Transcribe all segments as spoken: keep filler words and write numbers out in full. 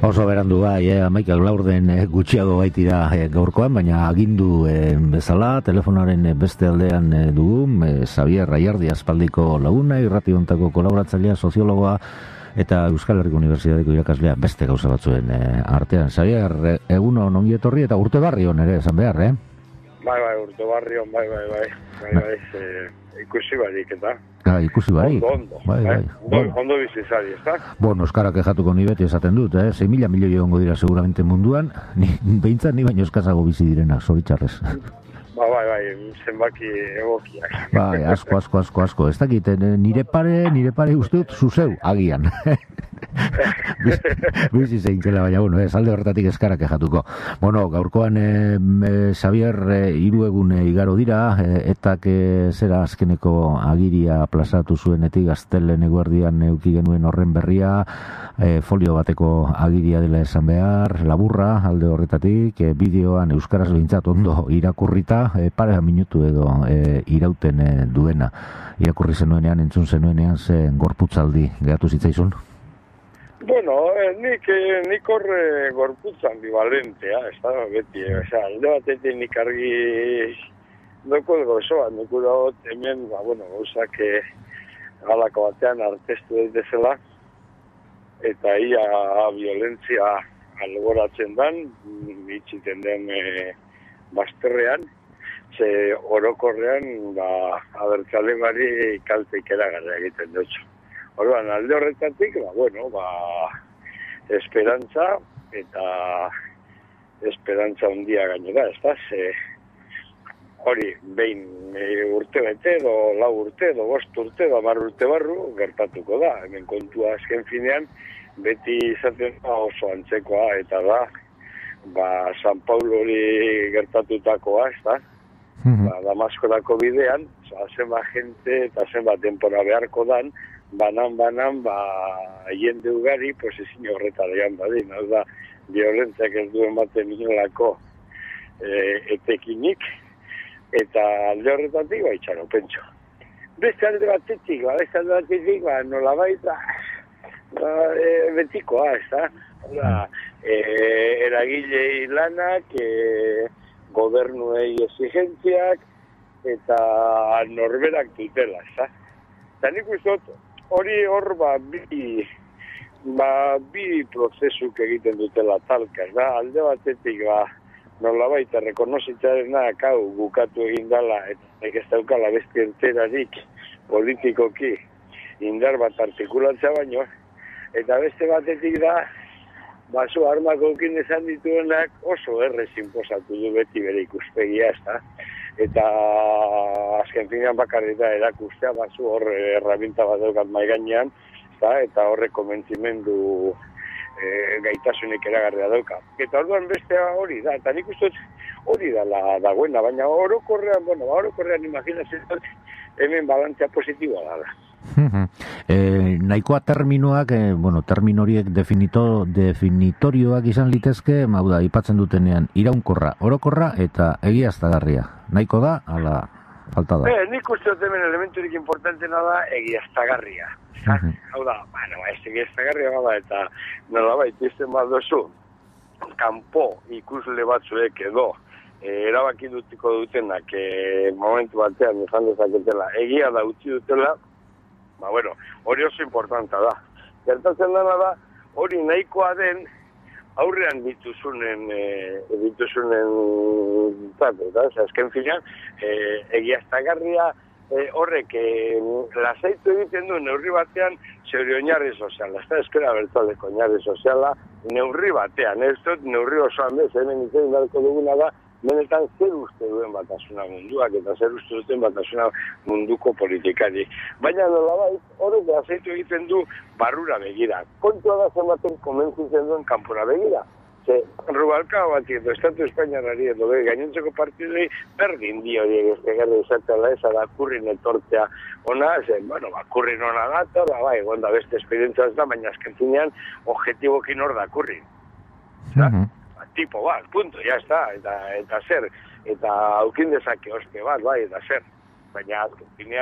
Oso berandu bai, eh, amaikak laurden eh, gutxiago baitira eh, gaurkoan, baina agindu eh, bezala, telefonaren eh, beste aldean eh, dugu, eh, Xabier Raiardi aspaldiko laguna, irrati hontako kolaboratzailea, soziologoa, eta Euskal Herriko Unibertsitateko irakaslea beste gauza batzuen eh, artean. Xabier, eh, eguno ongi etorri eta urte barri hon ere, esan behar, eh? Bai, bai, urte barri hon, bai, bai, bai, bai, bai, eh, ikusi barik, eta... Ah, ikusi barik. Ondo, ondo, bai, bai. eh? ondo, ondo bizizari, ez da? Bueno, euskarak ejatuko ni beti esaten dut, eh? sei mila milioi egongo dira seguramente munduan, ni, behintzat ni baino eskazago bizi direnak, zoritxarrez. Ba, bai, bai, zenbaki egokiak. Bai, asko, asko, asko, asko. Ez dakit, nire pare, nire pare uste dut, zuzeu, agian. Bizi zeintzela, baina, bueno, ez, alde horretatik eskarak ejatuko. Bueno, gaurkoan, eh, Xabier, eh, hiru egun eh, igaro dira, eh, etak eh, zera azkeneko agiria plazatu zuenetik, gaztelen eguerdian euki genuen horren berria, eh, folio bateko agiria dela esan behar, laburra, alde horretatik, eh, bideoan euskaraz behintzat ondo irakurrita, e, pare minutu edo e, irauten e, duena. Irakurri zenuenean, entzun zenuenean, ze gorputzaldi gehatu zitzaizun? Bueno, eh, nik, eh, nik horre gorputzaldi balentea, ez da, beti, eh, oza, alde batetik nik argi doko gozoa, nik uraot hemen, ba, bueno, gauzak eh, galako batean artestu daitezela, eta ia violentzia alboratzen dan, itxiten den eh, bazterrean, ze orokorrean, ba, abertzale bari kalteik eragarra egiten dutxo. Orduan, alde horretatik, ba, bueno, ba, esperantza, eta esperantza handia gainera, ez da, ze, hori, behin e, urte bete, edo lau urte, edo bost urte, edo hamar urte barru, gertatuko da. Hemen kontua azken finean, beti izaten da oso antzekoa, eta da, ba, San Paulo hori gertatutakoa, ez da, ba, Damaskorako bidean, zenba jente eta zenba denpora beharko dan, banan-banan, ba, jende ugari, pues ezin horretara joan badin, hau da, violentziak ez duen baten inolako e, etekinik, eta alde horretatik, ba, itxaro, pentso. Beste alde batetik, ba, beste alde batetik, ba, nola baita, ba, e, betikoa, ez da, da, e, eragilei lanak, e, gobernuei exigentziak, eta norberak dutela, ez da. Eta nik uztot, hori hor, ba, bi, ba, bi prozesuk egiten dutela talka, ez da, alde batetik, ba, nolabait, errekonozitzarena hau bukatu egin dela, eta ez daukala beste enterarik politikoki indar bat artikulatza baino, eta beste batetik da, baso armakokin esan dituenak oso errez inposatu du beti bere ikuspegia, ez da? Eta azken finean bakarrita erakustea, baso hor errabinta bat daukat maiganean, eta horrek komentzimendu e, gaitasunik eragarria dauka. Eta orduan beste hori da, eta nik uste hori da la, dagoena, baina orokorrean, bueno, orokorrean imaginatzen hemen balantzea positiboa da. eh, nahikoa terminoak, eh, bueno, termino horiek definito, definitorioak izan litezke, hau da, ipatzen dutenean, iraunkorra, orokorra eta egiaztagarria. Nahiko da, ala, falta da. Eh, nik uste dut hemen elementurik importantena da egiaztagarria. Uh -huh. Hau da, bueno, ez egiaztagarria bada eta nolabait izten bat dozu, kanpo ikusle batzuek edo, E, erabaki dutiko dutenak e, momentu batean izan dezaketela, egia da utzi dutela, ba, bueno, hori oso importanta da. Gertatzen dena da, hori nahikoa den aurrean dituzunen, e, dituzunen zate, eta azken finean, e, egiaztagarria e, horrek e, lasaitu egiten du neurri batean zeure oinarri soziala, ez da eskera bertzaleko oinarri soziala, neurri batean, ez dut neurri osoan bez, hemen izan darko duguna da, benetan zer uste duen batasuna munduak eta zer uste duten batasuna munduko politikari. Baina nolabait, horrek azeitu egiten du barrura begira. Kontua da zenbaten konbentzitzen duen kanpora begira. Ze, Rubalcaba bat edo Estatu Espainiarari edo gainontzeko partidoi berdin di horiek ez tegarra izatela ez, adakurrin etortzea ona, ze, bueno, bakurrin ona gata, ba, bai, gonda beste esperientzia ez da, baina azken zinean objektibokin hor dakurrin. Uh-huh. Tipo bat, punto, ya está, eta, eta zer, eta aukin dezake oste bat, bai, eta zer. Baina azken finean,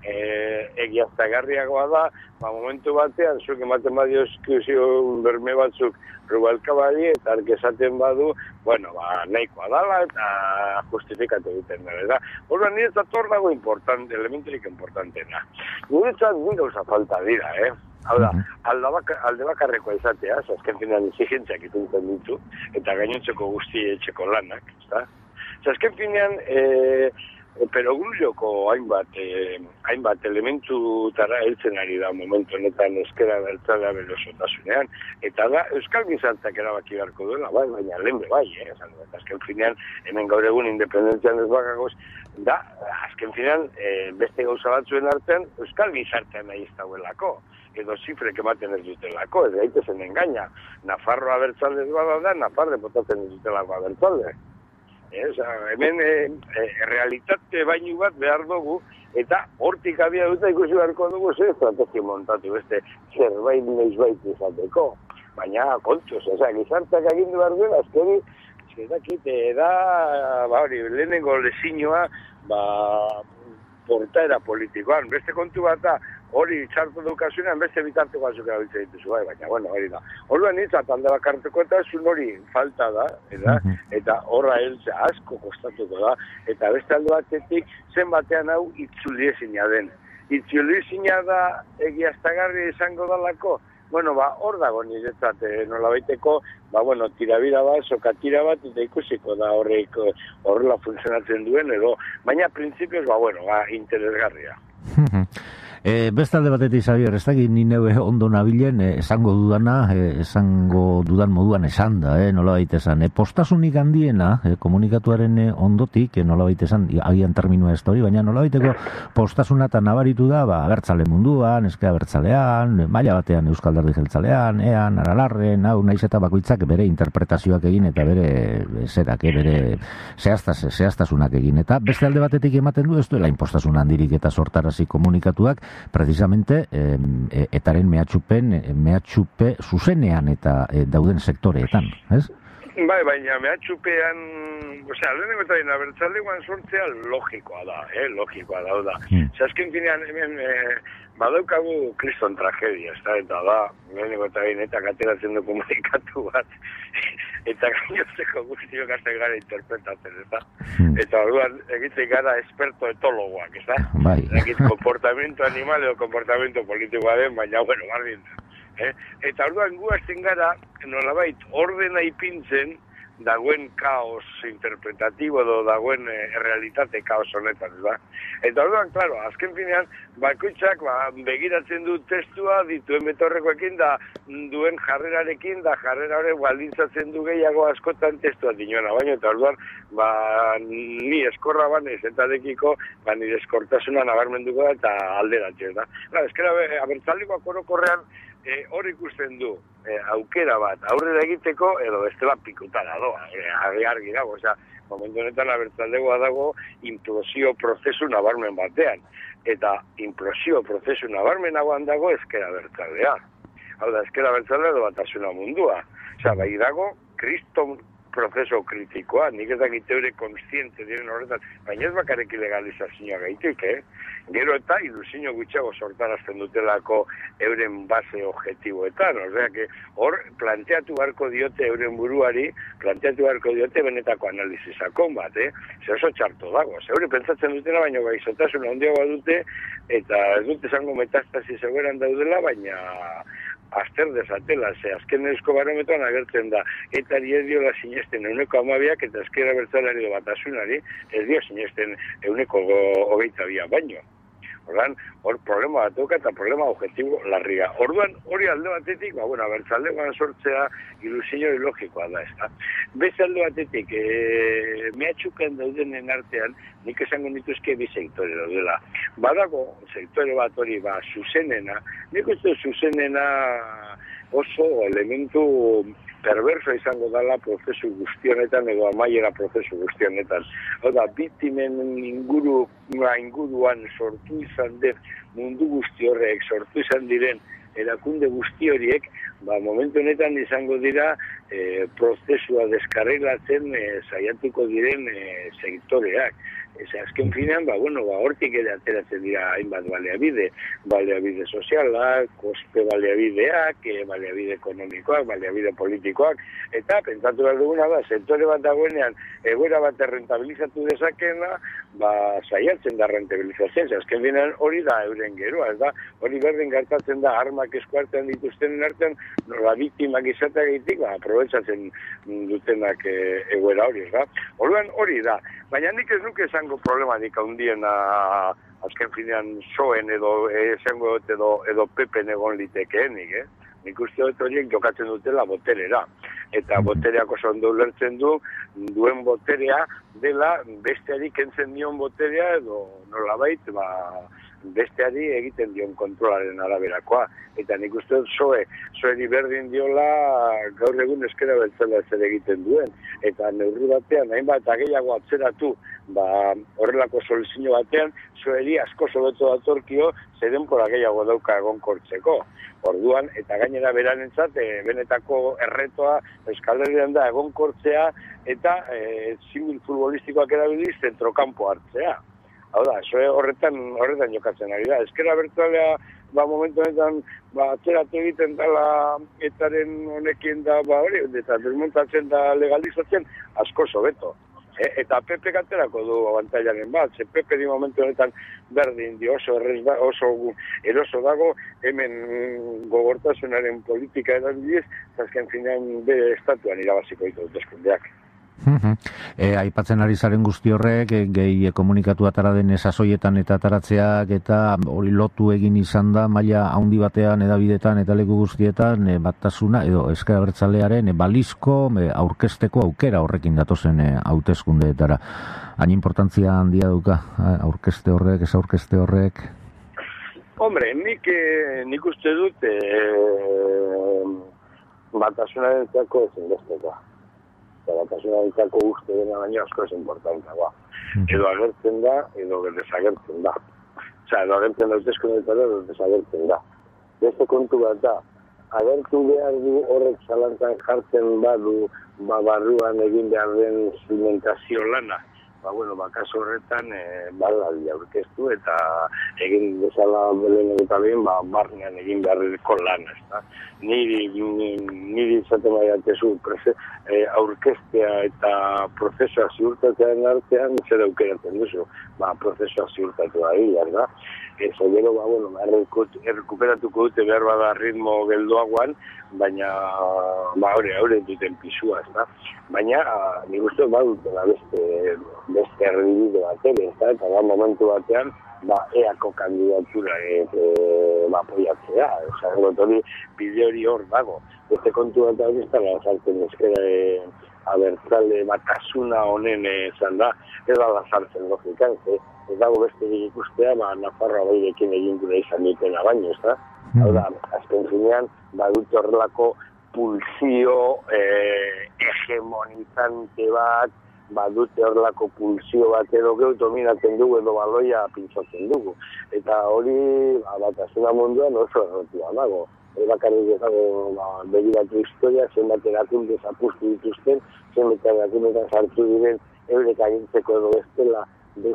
e, egiaztagarriagoa da, ba, momentu batean, zuk ematen badio eskuzio berme batzuk Rubalcabari, eta ark esaten badu, bueno, ba, nahikoa dala, eta justifikatu egiten dara. Horren, niretzat hor dago importante, elementurik importantena. Niretzat ni gauza falta dira, eh? Hau da, alde bakarrekoa izatea, azken finean exigentziak ituntzen ditu, eta gainontzeko guzti etxeko lanak, ezta? Azken finean, e, perogrulloko hainbat, e, hainbat elementutara heltzen ari da momentu honetan ezkera bertzalea berosotasunean, eta da, euskal gizarteak erabaki beharko duela, bai, baina lehen bai, eh? Azken finean, hemen gaur egun independentzian ez bakagoz, da, azken finean, e, beste gauza batzuen artean, euskal gizartean nahi ez dauelako, edo zifrek ematen ez dutelako, ez gaitezen engaina. Nafarroa bertzalde bada da, Nafarre botatzen ez dutelako bertzalde. Ez, hemen e, e, realitate bainu bat behar dugu, eta hortik abia dut ikusi beharko dugu ze estrategia montatu, beste zerbait neizbait izateko. Baina kontuz, ez, gizarteak agindu behar duela, azkeri, zedakite, da, ba hori, lehenengo lezinoa, ba, portaera politikoan, beste kontu bat da, hori txartu dukasunean, beste bitarteko batzuk erabiltzen dituzu, bai, baina, bueno, hori da. Horren nintzat, alde bakarteko eta zun hori falta da, eta, eta horra heltza asko kostatuko da, eta beste alde batetik, zen batean hau itzuliezina den. Itzuliezina da egiaztagarri izango dalako, bueno, ba, hor dago niretzat, eh, nolabaiteko, ba, bueno, tirabira bat, sokatira bat, eta ikusiko da horrek horrela funtzionatzen duen, edo, baina printzipioz, ba, bueno, ba, interesgarria. E, bestalde batetik, Xabier, ez dakit ni neue ondo nabilen, e, esango dudana, e, esango dudan moduan esan da, e, nola baita esan. E, postasunik handiena, e, komunikatuaren e, ondotik, e, nola baita esan, agian terminua ez da hori, baina nola baiteko postasuna eta nabaritu da, ba, abertzale munduan, eske abertzalean, maila batean Euskal Alderdi Jeltzalean, ean, aralarren, hau, naiz eta bakoitzak bere interpretazioak egin, eta bere e, zerak, e, bere zehaztaz, zehaztasunak egin. Eta beste alde batetik ematen du, ez duela inpostasun handirik eta sortarazi komunikatuak, precisamente eh, etaren mehatxupen, mehatxupe zuzenean eta eh, dauden sektoreetan, ez? Bai, baina mehatxupean, osea, lehenengo eta dina, bertzaldeguan sortzea logikoa da, eh, logikoa da, da. Hmm. Zasken finean, hemen, eh, badaukagu kriston tragedia, ez da, eta da, lehenengo eta dina, eta kateratzen du komunikatu bat, eta gainozeko guztiok azte gara interpretatzen, ez da? Hmm. Eta orduan egiten gara esperto etologoak, ez da? Bai. Egit komportamiento animal edo komportamiento politikoa den, baina, bueno, bardin. Eh? Eta orduan gu hasten gara, nolabait, ordena ipintzen, dagoen kaos interpretatibo edo dagoen eh, realitate kaos honetan, da? Eta orduan, klaro, azken finean, bakoitzak ba, begiratzen du testua dituen betorrekoekin da duen jarrerarekin, da jarrera hori baldintzatzen du gehiago askotan testua dinoena, baina eta orduan, ba, ni eskorra banez eta dekiko, ba, nire eskortasuna nabarmenduko da eta alderatzen, da? Claro, eskera, abertzalikoak orokorrean, E, hor ikusten du e, aukera bat aurrera egiteko edo bestela pikutara doa, e, argi argi dago, osea, momentu honetan abertzaldegoa dago implosio prozesu nabarmen batean, eta implosio prozesu nabarmenagoan dago ezkera abertzaldea. Hau da, ezkera abertzaldea edo batasuna mundua. Osea, bai dago, kriston prozeso kritikoa, nik ez dakit eure konstiente diren horretan, baina ez bakarek ilegalizazioa gaitik, eh? Gero eta ilusio gutxiago sortarazten dutelako euren base objektiboetan, osea, que hor planteatu beharko diote euren buruari, planteatu beharko diote benetako analizisakon bat, eh? Ze oso txarto dago, ze hori pentsatzen dutena, baina gaizotasun handiagoa dute, eta ez dute zango metastasi zegoeran daudela, baina azter dezatela, ze azken eusko barometroan agertzen da, eta ez diola sinesten euneko amabiak, eta ezkera bertzalari do batasunari, ez dio sinesten euneko hogeita bia baino. Orduan, hor problema bat duka eta problema objektibo larria. Orduan, hori alde batetik, ba, bueno, abertzaldegoan sortzea ilusio logikoa da, ez da. Beste alde batetik, e, mehatxukan daudenen artean, nik esango nituzke bi sektore daudela. Badago, sektore bat hori, ba, zuzenena, nik uste zuzenena oso elementu perverso izango dela prozesu guztionetan edo amaiera prozesu guztionetan. Oda, biktimen inguru, inguruan sortu izan den mundu guzti horrek, sortu izan diren erakunde guzti horiek, ba, momentu honetan izango dira e, prozesua deskarrelatzen e, saiatuko diren e, sektoreak. Ez azken finean, ba, bueno, ba, hortik ere ateratzen dira hainbat baliabide, baliabide sozialak, kospe baliabideak, e, baliabide ekonomikoak, baliabide politikoak, eta pentsatu behar duguna da, sektore bat dagoenean, egoera bat errentabilizatu dezakena, ba, saiatzen da rentabilizatzen, azken finean hori da euren geroa, ez da, hori berdin gertatzen da, armak eskuartean dituztenen artean, nola biktimak izateagitik, ba, aprobetsatzen dutenak e, egoera hori, ez da. Orduan hori da, baina nik ez nuke esango problematik handiena azken finean soen edo esango edo, edo pepen egon litekeenik, eh? Nik uste dut horiek jokatzen dutela boterera. Eta botereak oso ondo ulertzen du, duen boterea dela besteari kentzen dion boterea edo nolabait, ba, besteari egiten dion kontrolaren araberakoa. Eta nik uste dut zoe, zoeri berdin diola gaur egun eskera beltzela zer egiten duen. Eta neurri batean, hainbat eta gehiago atzeratu, ba, horrelako soluzio batean, zoeri asko sobeto datorkio, zer denbora gehiago dauka egonkortzeko. Orduan, eta gainera beranentzat, e, benetako erretoa Euskal Herrian da egonkortzea eta e, simil futbolistikoak erabiliz zentrokampo hartzea. Hau da, zoe horretan, horretan jokatzen ari da. Ezkera bertzalea, ba, momentu honetan, ba, atzeratu egiten dala etaren honekin da, ba, hori, eta desmontatzen da legalizatzen, asko sobeto. E, eta P P aterako du abantailaren bat, ze P P di momentu honetan berdin di oso, errez, oso eroso dago, hemen gogortasunaren politika erabiliz, azken finean bere estatuan irabaziko ditu deskundeak. E, aipatzen ari zaren guzti horrek, e, gehi komunikatu atara den sasoietan eta ataratzeak eta hori lotu egin izan da maila handi batean edabidetan eta leku guztietan e, batasuna edo Ezker Abertzalearen e, balizko e, aurkezteko aukera horrekin datozen e, hauteskundeetara. Hain importantzia handia duka aurkezte horrek, ez aurkezte horrek? Hombre, nik, eh, nik uste dut e, batasunaren zako ezinbesteko. Eta batasunaren uste dena baino asko ez importantagoa. Edo agertzen da, edo desagertzen da. Osea, edo agertzen da hauteskundeetara, edo desagertzen da. Beste kontu bat da, agertu behar du horrek zalantzan jartzen badu, ba, barruan egin behar den zimentazio lana. Ba, bueno, ba, kaso horretan, e, baladi aurkeztu eta egin bezala belen eta behin, ba, barnean egin beharreko lan, ez da. Niri, niri izaten baiatezu e, aurkeztea eta prozesua ziurtatzearen artean, zer aukeratzen duzu, ba, prozesua ziurtatu ari, ez da. Ez, gero, ba, bueno, errekuperatuko dute behar bada ritmo geldoagoan, baina, ba, hori, hori duten pisua, ez da. Baina, nik uste, ba, dutela beste, beste erdibide bat ere, ez da, eta da momentu batean, ba, eako kandidatura e, e, ba, apoiatzea, oza, hori bide hori hor dago. Beste kontu bat hori ez da, sartzen ezkera e, abertzale batasuna honen ezan da, ez da lazartzen logikan, ez, ez dago beste ikustea, ba, Nafarroa bairekin egin gure izan ditena baino, ez da? Mm. Hau da, azken finean, badut horrelako pulsio eh, hegemonizante bat, badute horrelako pulsio bat edo geu dominatzen dugu edo baloia pintzatzen dugu. Eta hori, batasuna munduan oso errotua dago. E bakarrik ezago ba, begiratu historia, zenbat erakunde zapustu dituzten, zenbat erakundetan sartu diren eurek agintzeko edo bestela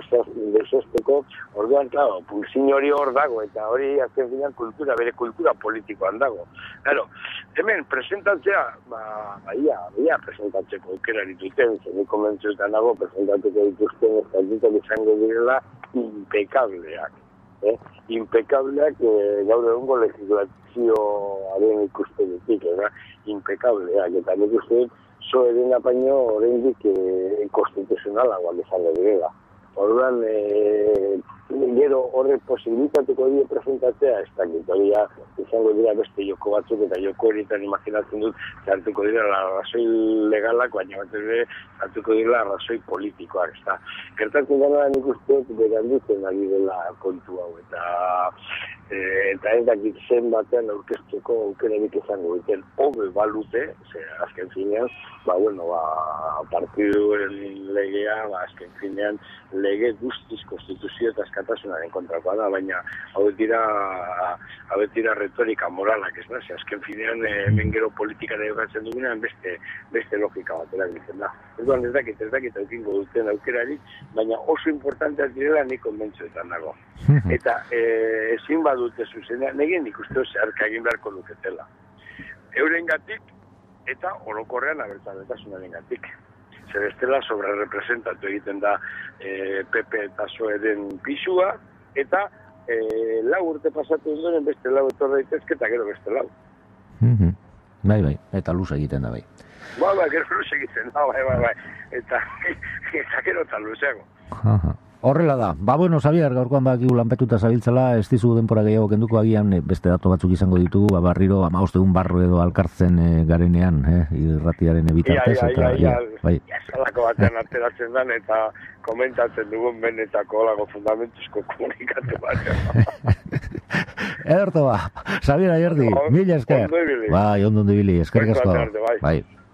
desosteko. Orduan, claro, pulsin hori hor dago, eta hori azken finean kultura, bere kultura politikoan dago. Claro, hemen presentatzea, ba, baia, baia presentatzeko aukera dituten, zen komentzuetan dago, presentatuko dituzten estatutak izango direla impekableak. Eh? Impekableak eh, gaur egungo legislazioaren ikustenetik, eh? Impekableak, eta nik uste zo eren apaino oraindik eh, konstituzionalagoak izango direla. Orduan, eh, gero horrek posibilitatuko die presentatzea, ez dakit, hori izango dira beste joko batzuk, eta joko horietan imaginatzen dut, hartuko dira arrazoi legalak, baina bat ere hartuko dira arrazoi politikoak, ez da. Gertatzen dena nik uste berandutzen ari dela kontu hau, eta E, eta ez dakit zen batean aurkeztuko aukerenik izango duten hobe balute, ze azken finean, ba, bueno, ba, partiduen legea, ba, azken finean, lege guztiz konstituzio eta askatasunaren kontrakoa da, baina hau dira, hau dira retorika moralak, ez da, ze azken finean, hemen gero politikara egatzen dugunean beste, beste logika batera egiten da. Erduan ez dakit, ez dakit aukingo duten aukerarik, baina oso importanteak direla nik konbentzuetan dago. Eta e, ezin badute zuzenean, negin ikuste zeharka egin beharko luketela. Euren gatik eta orokorrean abertzaletasunaren gatik. Zer bestela sobre representatu egiten da e, P P eta P S O E-den pisua, eta e, lau urte pasatu ondoren beste lau etor daitezke eta gero beste lau. Mm-hmm. Bai, bai, eta luz egiten da bai. Bai, bai, gero luz egiten da, bai, bai, bai. Eta, eta gero eta luzeago. Aha. Horrela da. Ba, bueno, Xabier, gaurkoan bakigu lanpetuta zabiltzala, ez dizu denpora gehiago kenduko agian, beste datu batzuk izango ditugu, ba, barriro, ama ostegun barro edo alkartzen e, garenean, eh, irratiaren ebitartez. Ia, ia, ia, ia, bai. Salako batean ateratzen dan, eta komentatzen dugun benetako olago fundamentuzko komunikatu bat. Ederto ba, Xabier Ayerdi, mila esker. Ondo ibili. Bai, ondo ibili, eskerrik asko. Bai. Bai.